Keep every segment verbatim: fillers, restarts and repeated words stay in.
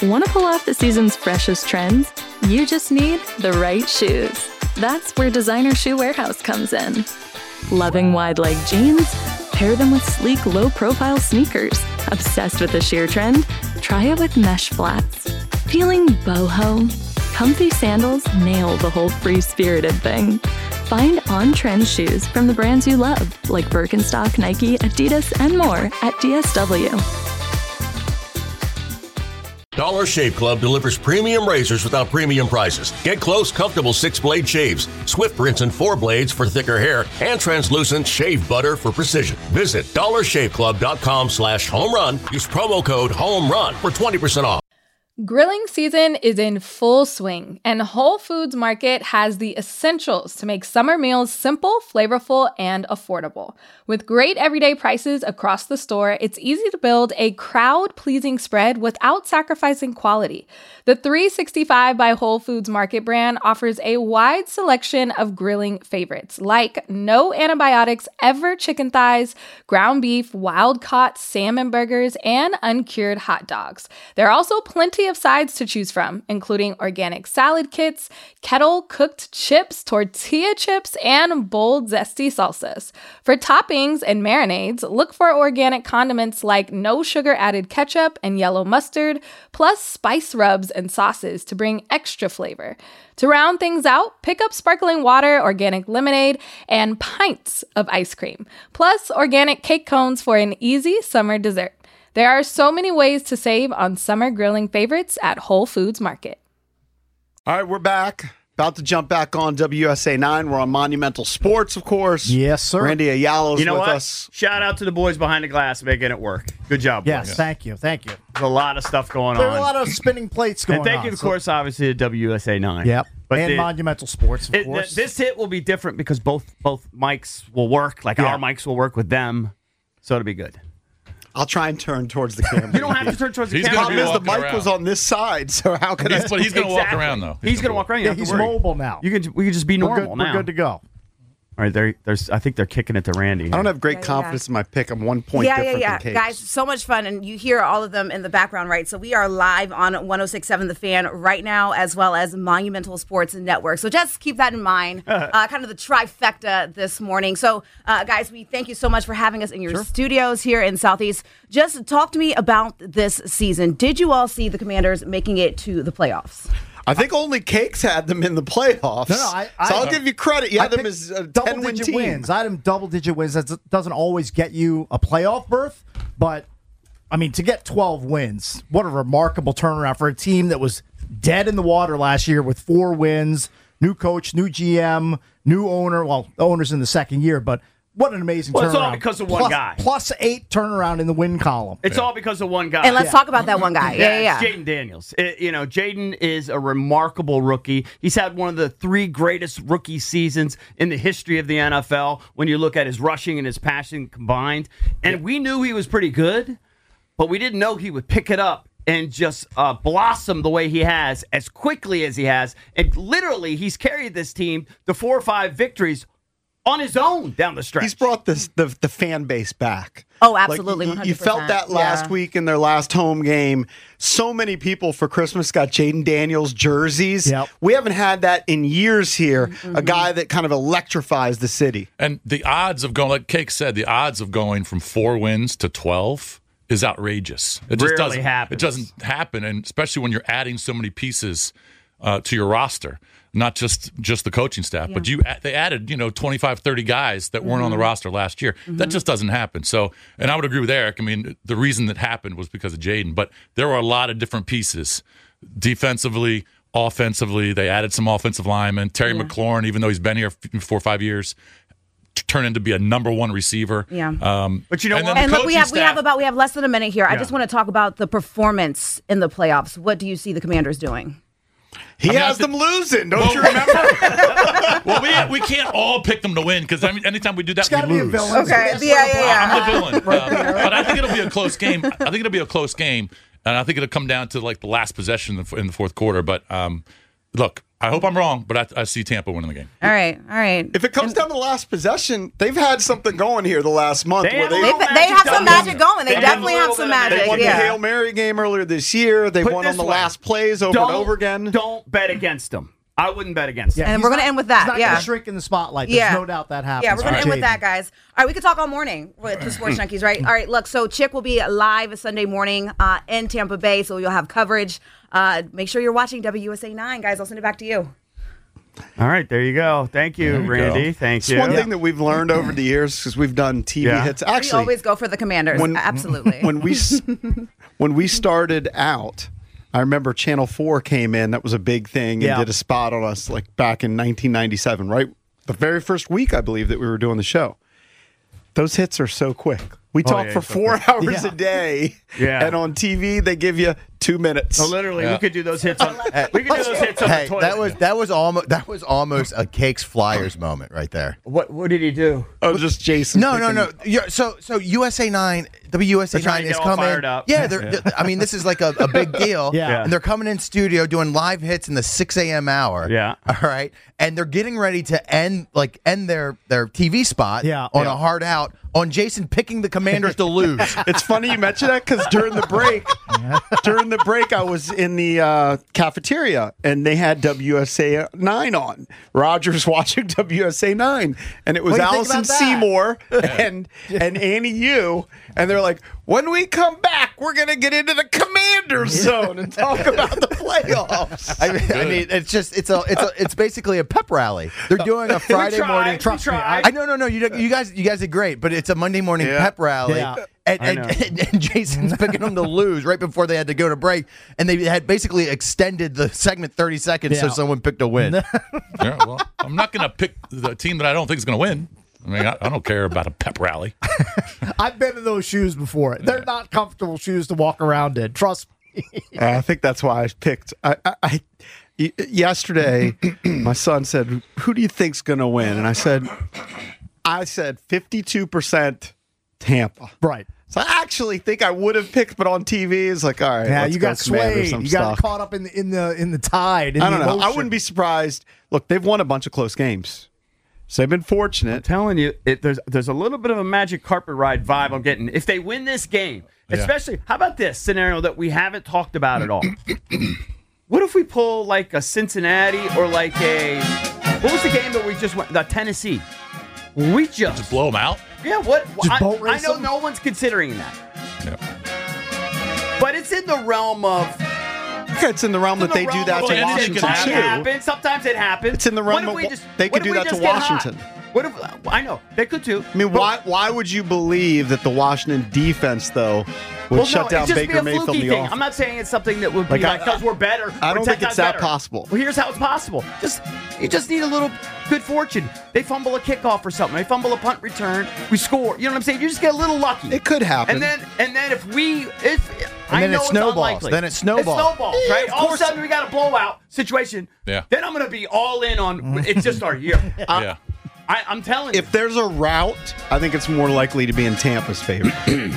Want to pull off the season's freshest trends? You just need the right shoes. That's where Designer Shoe Warehouse comes in. Loving wide-leg jeans? Pair them with sleek, low-profile sneakers. Obsessed with the sheer trend? Try it with mesh flats. Feeling boho? Comfy sandals nail the whole free-spirited thing. Find on-trend shoes from the brands you love, like Birkenstock, Nike, Adidas, and more at D S W. Dollar Shave Club delivers premium razors without premium prices. Get close, comfortable six-blade shaves, swift rinse and four blades for thicker hair, and translucent shave butter for precision. Visit dollar shave club dot com slash home run. Use promo code HOMERUN for twenty percent off. Grilling season is in full swing, and Whole Foods Market has the essentials to make summer meals simple, flavorful, and affordable. With great everyday prices across the store, it's easy to build a crowd-pleasing spread without sacrificing quality. The three sixty-five by Whole Foods Market brand offers a wide selection of grilling favorites, like no antibiotics ever chicken thighs, ground beef, wild-caught salmon burgers, and uncured hot dogs. There are also plenty of sides to choose from, including organic salad kits, kettle-cooked chips, tortilla chips, and bold, zesty salsas. For toppings and marinades, look for organic condiments like no sugar-added ketchup and yellow mustard, plus spice rubs and sauces to bring extra flavor. To round things out, pick up sparkling water, organic lemonade, and pints of ice cream, plus organic cake cones for an easy summer dessert. There are so many ways to save on summer grilling favorites at Whole Foods Market. All right, we're back. About to jump back on W S A nine. We're on Monumental Sports, of course. Yes, sir. Randy Ayala's you know with what? us. Shout out to the boys behind the glass making it work. Good job, Yes, boys. thank you, thank you. There's a lot of stuff going There on. are a lot of spinning plates going on. and thank you, of so- course, obviously, to W S A nine. Yep. But and the- Monumental Sports, of it- course. This hit will be different because both both mics will work. Like Yeah. our mics will work with them, so it'll be good. I'll try and turn towards the camera. You don't have to turn towards the He's The camera. gonna problem be is the walking mic around. was on this side, so how can He's, I? but he's going to walk Exactly. around, though. He's going to walk around. You yeah, don't have he's to worry. mobile now. You can we can just be we're normal good, now. We're good to go. All right, there, there's. I think they're kicking it to Randy. I don't have great Yeah, yeah, confidence yeah. in my pick. I'm one point Yeah, yeah, different yeah. than Kate. Guys, so much fun. And you hear all of them in the background, right? So we are live on one oh six point seven The Fan right now, as well as Monumental Sports Network. So just keep that in mind. uh, kind of the trifecta this morning. So, uh, guys, we thank you so much for having us in your Sure. studios here in Southeast. Just talk to me about this season. Did you all see the Commanders making it to the playoffs? I think only Cakes had them in the playoffs. No, no, I- so I- I'll give you credit. You I had them picked as a ten-win double-digit team. wins. I had them double-digit wins. That doesn't always get you a playoff berth, but, I mean, to get twelve wins, what a remarkable turnaround for a team that was dead in the water last year with four wins, new coach, new G M, new owner. Well, the owner's in the second year, but what an amazing Well, turnaround. it's all because of one Plus- guy. Plus eight turnaround in the win column. It's all because of one guy. And let's talk about that one guy. Yeah, yeah, it's yeah. Jaden Daniels. It- you know, Jaden is a remarkable rookie. He's had one of the three greatest rookie seasons in the history of the N F L when you look at his rushing and his passing combined. And we knew he was pretty good, but we didn't know he would pick it up and just uh, blossom the way he has as quickly as he has. And literally, he's carried this team to four or five victories on his own down the stretch. He's brought this the the fan base back. Oh, absolutely, Like, one you, hundred you percent. felt that last Yeah. week in their last home game. So many people for Christmas got Jaden Daniels jerseys. Yep. We haven't had that in years here. Mm-hmm. A guy that kind of electrifies the city. And the odds of going, like Cake said, the odds of going from four wins to twelve is outrageous. It just Rarely doesn't happens. It doesn't happen, and especially when you're adding so many pieces uh, to your roster, not just just the coaching staff, but you they added you know twenty-five, thirty guys that weren't on the roster last year. That just doesn't happen. So, and I would agree with Eric. I mean, the reason that happened was because of Jaden, but there were a lot of different pieces, defensively, offensively. They added some offensive linemen. Terry Yeah. McLaurin, even though he's been here f- four or five years, t- turned into be a number one receiver. Yeah. Um, But you know and what? then And the look, we coaching have we have staff- about we have less than a minute here. I Yeah. just want to talk about the performance in the playoffs. What do you see the Commanders doing? He I mean, has I thi- them losing, don't Well, you remember? Well, we, we can't all pick them to win because I mean, anytime we do that, It's got to we be a lose. villain. Okay, It's yeah, sort of yeah, yeah. I'm the villain. Uh, but I think it'll be a close game. I think it'll be a close game, and I think it'll come down to like the last possession in the, in the fourth quarter. But um, look, I hope I'm wrong, but I, I see Tampa winning the game. All right, all right. If it comes down to the last possession, they've had something going here the last month. They where have a they, little They, they magic have some going. magic going. They They have a definitely have little some bit of magic. magic. they won the Yeah. Hail Mary game earlier this year. They Put won it on the this way. last plays over Don't, and over again. Don't bet against them. I wouldn't bet against them. And he's we're gonna not- end with that, He's not yeah. gonna shrink in the spotlight. There's Yeah. no doubt that happens. Yeah, we're going to for end with Jaden. that, guys. All right, we could talk all morning with the Sports Junkies, right? All right, look, so Chick will be live Sunday morning uh, in Tampa Bay, so you'll have coverage. Uh, make sure you're watching W U S A nine, guys. I'll send it back to you. All right, there you go. Thank you, There you Randy. go. Thank It's you. one thing that we've learned over the years because we've done T V Yeah. hits. We Actually, always go for the Commanders. when- Absolutely. when we s- when we started out, I remember Channel Four came in. That was a big thing and Yeah. did a spot on us like back in nineteen ninety-seven, right? The very first week, I believe, that we were doing the show. Those hits are so quick. We talk yeah, for so four hours Yeah. a day, Yeah. and on T V they give you two minutes. So literally, Yeah. we could do those hits on. We could do those hits on Hey, the toilet. that was that was almost that was almost a Cakes Flyers moment right there. What? What did he do? Oh, just Jason. No, no, picking- no. You're, so so U S A nine, W U S A They're trying nine to is get all coming. fired up. Yeah, they're, they're- I mean, this is like a, a big deal. Yeah. Yeah. and they're coming in studio doing live hits in the six a.m. hour. Yeah. all right, and they're getting ready to end like end their their T V spot. Yeah. on Yeah. a hard out on Jason picking the Commanders to lose. It's funny you mention that because during the break, during the break, I was in the uh, cafeteria and they had W S A nine on. Rogers watching W S A nine, and it was What do you think Allison about that? Seymour and and Annie Yu, and they're like, "When we come back, we're gonna get into the Commanders zone and talk about the playoffs." I mean, I mean, it's just it's a it's a it's basically a pep rally. They're doing a Friday tried, morning. we Trust me, tried. I, I no no no. You you guys you guys did great, but it's a Monday morning Yeah. pep rally. Yeah. And, I and, know. and, and Jason's picking them to lose right before they had to go to break, and they had basically extended the segment thirty seconds so Yeah. someone picked a win. Yeah, well, I'm not going to pick the team that I don't think is going to win. I mean, I, I don't care about a pep rally. I've been in those shoes before. They're not comfortable shoes to walk around in. Trust me. I think that's why I picked. I, I, I y- yesterday, my son said, "Who do you think's going to win?" And I said, "I said fifty-two percent Tampa." Right. So I actually think I would have picked, but on T V, it's like, all right, Yeah, let's you go got Commanders, swayed. I'm You got stuck. caught up in the in the in the tide. In I the don't know. I emotion. wouldn't be surprised. Look, they've won a bunch of close games, so they've been fortunate. Telling you, it, there's there's a little bit of a magic carpet ride vibe I'm getting. If they win this game, Yeah. especially, how about this scenario that we haven't talked about at all? What if we pull like a Cincinnati or like a what was the game that we just went? The Tennessee. We just, Just blow them out. yeah. What Just I, boat I race know them? no one's considering that, Yeah. but it's in the realm of Okay, it's in the realm that in the they do realm that of to anything Washington can Sometimes it too. happens. Sometimes it happens. It's in the What realm if of we wa- just- they could what do if we that to just get hot? Washington. What if I know they could too? I mean, But- why why would you believe that the Washington defense though would Well, shut no, down it'd just Baker be a Mayfield in fluky the thing. offense? I'm not saying it's something that would be Like, I- like because we're better. I or don't ten think it's times that better. possible. Well, here's how it's possible. Just you just need a little good fortune. They fumble a kickoff or something. They fumble a punt return. We score. You know what I'm saying? You just get a little lucky. It could happen. And then and then if we if And I then know it it's snowballs. unlikely. Then it snowballs. It snowballs, right? of All of a course. sudden we got a blowout situation. Yeah. Then I'm gonna be all in on. It's just our year. yeah. I, I'm telling you. if there's a route, I think it's more likely to be in Tampa's favor.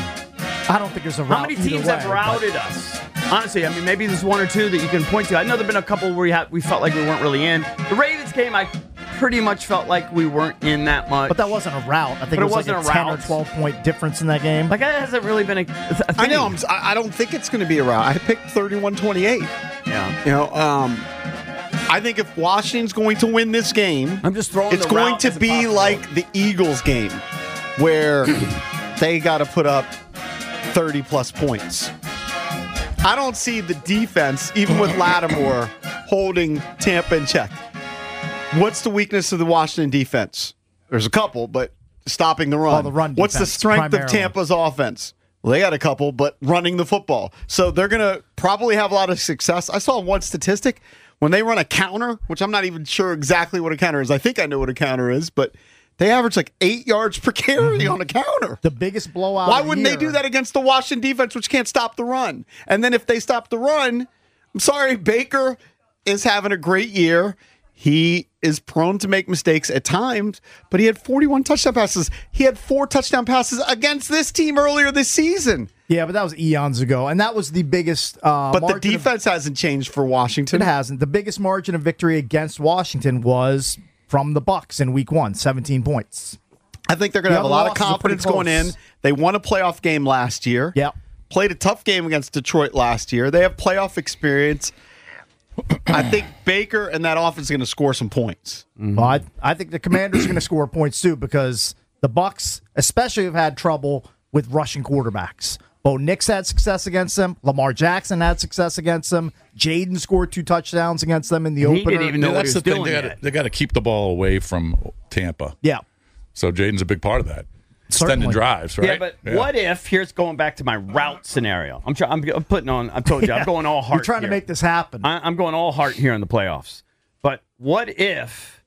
I don't think there's a route. How many either teams way, have but- routed us? Honestly, I mean, maybe there's one or two that you can point to. I know there've been a couple where we had we felt like we weren't really in. The Ravens game, I pretty much felt like we weren't in that much. But that wasn't a route. I think But it it was wasn't like a a ten route. or twelve point difference in that game. like that hasn't really been a, a thing. I know. I'm, s- I I don't think it's going to be a route. I picked thirty-one twenty-eight. Yeah. You know, um, I think if Washington's going to win this game, I'm just throwing. it's the going route to as a be possibility. like the Eagles game, where they got to put up thirty plus points. I don't see the defense, even with Lattimore, holding Tampa in check. What's the weakness of the Washington defense? There's a couple, but stopping the run. Well, the run What's the defense, strength primarily. of Tampa's offense? Well, they got a couple, but running the football. So they're going to probably have a lot of success. I saw one statistic. When they run a counter, which I'm not even sure exactly what a counter is. I think I know what a counter is, but they average like eight yards per carry on a counter. The biggest blowout. Why of the wouldn't they year. do that against the Washington defense, which can't stop the run? And then if they stop the run, I'm sorry, Baker is having a great year. He is prone to make mistakes at times, but he had forty-one touchdown passes. He had four touchdown passes against this team earlier this season. Yeah, but that was eons ago, and that was the biggest. Uh, But the margin of- defense hasn't changed for Washington. It hasn't. The biggest margin of victory against Washington was from the Bucks in Week One, seventeen points. I think they're going to The have a other lot of losses are pretty confidence going in. close. They won a playoff game last year. Yep. Played a tough game against Detroit last year. They have playoff experience. I think Baker and that offense is going to score some points. Well, I, I think the Commanders are going to score points too because the Bucks, especially, have had trouble with rushing quarterbacks. Bo Nix had success against them. Lamar Jackson had success against them. Jaden scored two touchdowns against them in the He opener. didn't even know Yeah, what that's he was the thing. doing They gotta, yet. they got to keep the ball away from Tampa. Yeah. So Jaden's a big part of that. Certainly. Extended drives, right? Yeah, but what if, here's going back to my route scenario. I'm, try, I'm, I'm putting on, I told you, I'm going all heart You're trying here. to make this happen. I, I'm going all heart here in the playoffs. But what if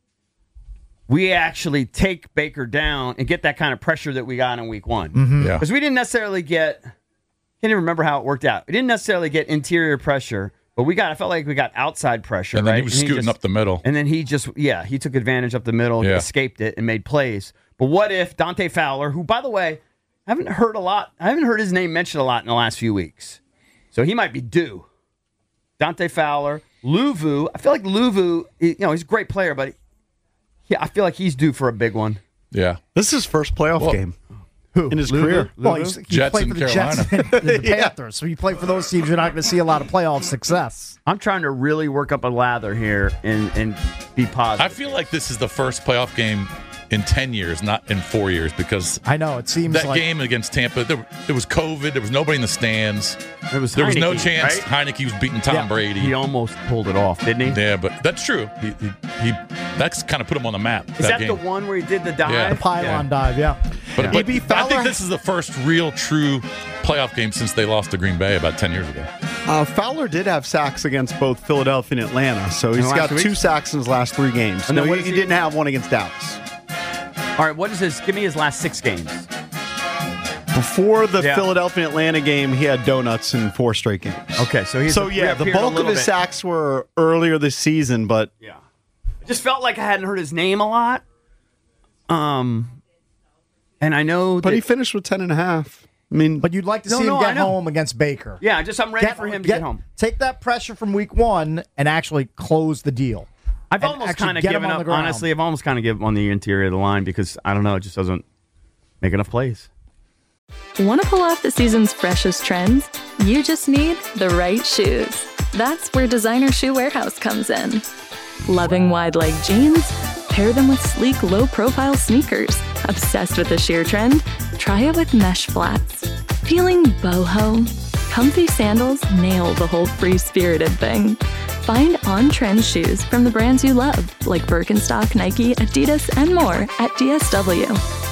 we actually take Baker down and get that kind of pressure that we got in week one? Mm-hmm. Yeah. Because we didn't necessarily get, can't even remember how it worked out. We didn't necessarily get interior pressure, but we got, I felt like we got outside pressure. And then right? he was scooting just- up the middle. And then he just, yeah, he took advantage up the middle, Yeah. escaped it, and made plays. But what if Dante Fowler, who, by the way, I haven't heard a lot, I haven't heard his name mentioned a lot in the last few weeks. So he might be due. Dante Fowler, Luvu. I feel like Luvu, you know, he's a great player, but yeah, I feel like he's due for a big one. Yeah. This is his first playoff Well, game in his career. Well, he's, he Jets played in for the Jets Carolina. and the Panthers. So you play for those teams, you're not going to see a lot of playoff success. I'm trying to really work up a lather here and, and be positive. I feel like this is the first playoff game in ten years, not in four years, because I know it seems that like game against Tampa, there, there was COVID. There was nobody in the stands. There was There was no Heineke, chance right? Heineke was beating Tom Yeah. Brady. He almost pulled it off, didn't he? Yeah, but that's true. He, he, he that's kind of put him on the map. Is that, game. the one where he did the dive? Yeah. the pylon dive. Yeah, But, but E B I Fowler- think this is the first real, true playoff game since they lost to Green Bay about ten years ago. Uh, Fowler did have sacks against both Philadelphia and Atlanta, so he's the got last two two weeks? sacks in his last three games. And No, then what he, is he he- didn't have one against Dallas. All right, what is his? Give me his last six games. Before the Yeah. Philadelphia Atlanta game, he had donuts in four straight games. Okay, so he's So yeah, the reappeared a bulk of little his bit. sacks were earlier this season, but Yeah, I just felt like I hadn't heard his name a lot. Um, and I know, but that, he finished with ten and a half. I mean, but you'd like to No, see him no, I get know. home against Baker. yeah, just I'm ready for him to get, home. Take that pressure from week one and actually close the deal. I've and almost actually kind of get him given on the up. ground. Honestly, I've almost kind of given up on the interior of the line because I don't know, it just doesn't make enough plays. Want to pull off the season's freshest trends? You just need the right shoes. That's where Designer Shoe Warehouse comes in. Loving wide leg jeans? Pair them with sleek, low profile sneakers. Obsessed with the sheer trend? Try it with mesh flats. Feeling boho? Comfy sandals nail the whole free spirited thing. Find on trend shoes from the brands you love, like Birkenstock, Nike, Adidas, and more at D S W.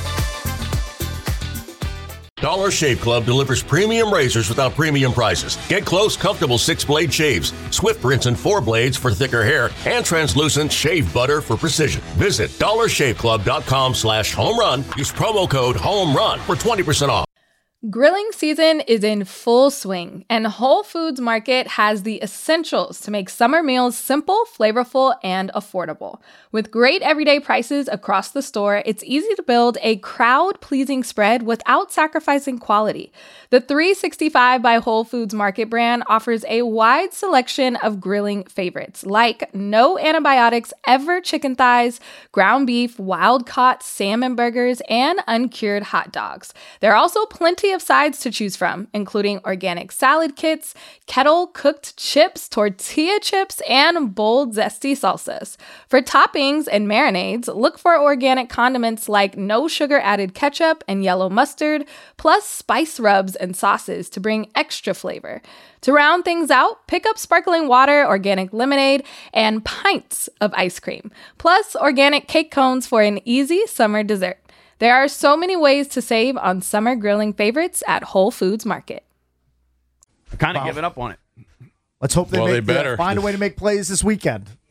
Dollar Shave Club delivers premium razors without premium prices. Get close, comfortable six-blade shaves, Swift rinse and four blades for thicker hair, and translucent shave butter for precision. Visit dollar shave club dot com slash home run. Use promo code HOMERUN for twenty percent off. Grilling season is in full swing, and Whole Foods Market has the essentials to make summer meals simple, flavorful, and affordable. With great everyday prices across the store, it's easy to build a crowd-pleasing spread without sacrificing quality. The three sixty-five by Whole Foods Market brand offers a wide selection of grilling favorites, like no antibiotics ever chicken thighs, ground beef, wild-caught salmon burgers, and uncured hot dogs. There are also plenty of sides to choose from, including organic salad kits, kettle-cooked chips, tortilla chips, and bold, zesty salsas. For toppings and marinades, look for organic condiments like no sugar-added ketchup and yellow mustard, plus spice rubs and sauces to bring extra flavor. To round things out, pick up sparkling water, organic lemonade, and pints of ice cream, plus organic cake cones for an easy summer dessert. There are so many ways to save on summer grilling favorites at Whole Foods Market. I'm kind of Wow. giving up on it. Let's hope they, Well, make they the- better. find a way to make plays this weekend.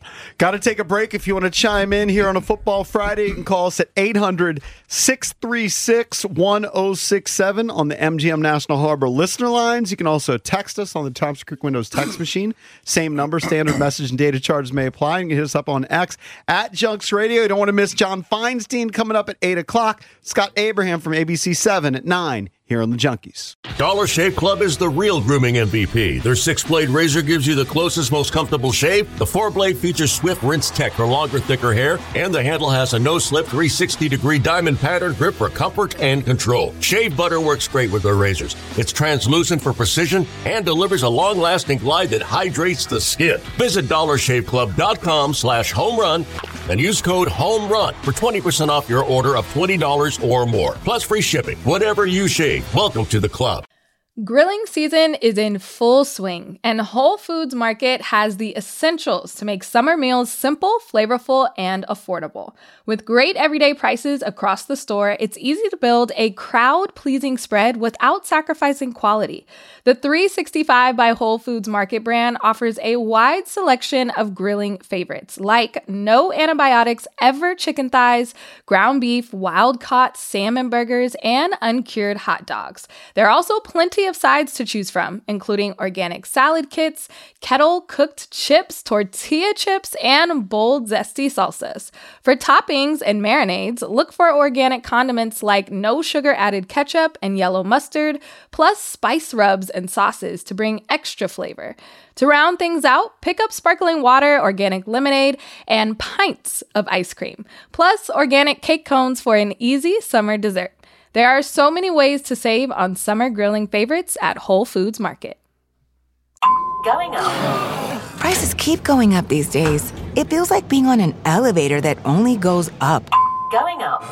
Got to take a break. If you want to chime in here on a Football Friday, you can call us at eight hundred, six three six, one oh six seven on the M G M National Harbor listener lines. You can also text us on the Thompson Creek Windows text machine. Same number, standard message and data charges may apply. You can hit us up on X at Junks Radio. You don't want to miss John Feinstein coming up at eight o'clock. Scott Abraham from A B C seven at nine. Here on the Junkies. Dollar Shave Club is the real grooming M V P. Their six-blade razor gives you the closest, most comfortable shave. The four-blade features Swift Rinse Tech for longer, thicker hair, and the handle has a no-slip three hundred sixty degree diamond pattern grip for comfort and control. Shave butter works great with their razors. It's translucent for precision and delivers a long-lasting glide that hydrates the skin. Visit dollar shave club dot com slash home run and use code HOMERUN for twenty percent off your order of twenty dollars or more. Plus free shipping. Whatever you shave. Welcome to the club. Grilling season is in full swing, and Whole Foods Market has the essentials to make summer meals simple, flavorful, and affordable. With great everyday prices across the store, it's easy to build a crowd-pleasing spread without sacrificing quality. The three sixty-five by Whole Foods Market brand offers a wide selection of grilling favorites, like no antibiotics ever chicken thighs, ground beef, wild-caught salmon burgers, and uncured hot dogs. There are also plenty of sides to choose from, including organic salad kits, kettle-cooked chips, tortilla chips, and bold, zesty salsas. For toppings and marinades, look for organic condiments like no-sugar-added ketchup and yellow mustard, plus spice rubs and sauces to bring extra flavor. To round things out, pick up sparkling water, organic lemonade, and pints of ice cream, plus organic cake cones for an easy summer dessert. There are so many ways to save on summer grilling favorites at Whole Foods Market. Going up. Prices keep going up these days. It feels like being on an elevator that only goes up. Going up.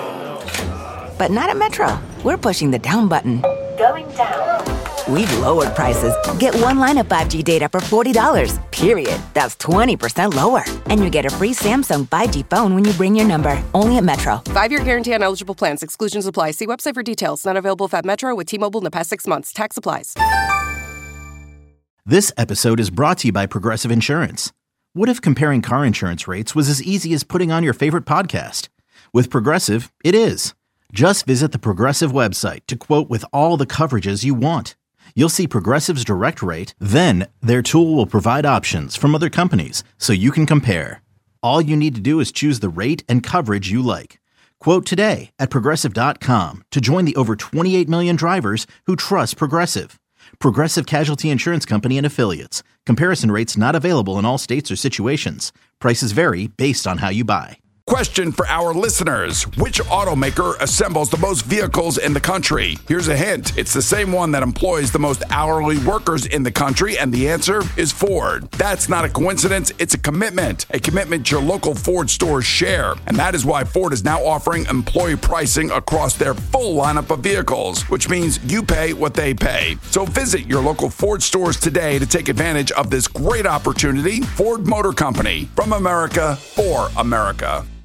But not at Metro. We're pushing the down button. Going down. We've lowered prices. Get one line of five G data for forty dollars, period. That's twenty percent lower. And you get a free Samsung five G phone when you bring your number. Only at Metro. Five-year guarantee on eligible plans. Exclusions apply. See website for details. Not available at Metro with T-Mobile in the past six months. Tax applies. This episode is brought to you by Progressive Insurance. What if comparing car insurance rates was as easy as putting on your favorite podcast? With Progressive, it is. Just visit the Progressive website to quote with all the coverages you want. You'll see Progressive's direct rate, then their tool will provide options from other companies so you can compare. All you need to do is choose the rate and coverage you like. Quote today at Progressive dot com to join the over twenty-eight million drivers who trust Progressive. Progressive Casualty Insurance Company and Affiliates. Comparison rates not available in all states or situations. Prices vary based on how you buy. Question for our listeners. Which automaker assembles the most vehicles in the country? Here's a hint. It's the same one that employs the most hourly workers in the country, and the answer is Ford. That's not a coincidence. It's a commitment. A commitment your local Ford stores share. And that is why Ford is now offering employee pricing across their full lineup of vehicles, which means you pay what they pay. So visit your local Ford stores today to take advantage of this great opportunity. Ford Motor Company. From America, for America.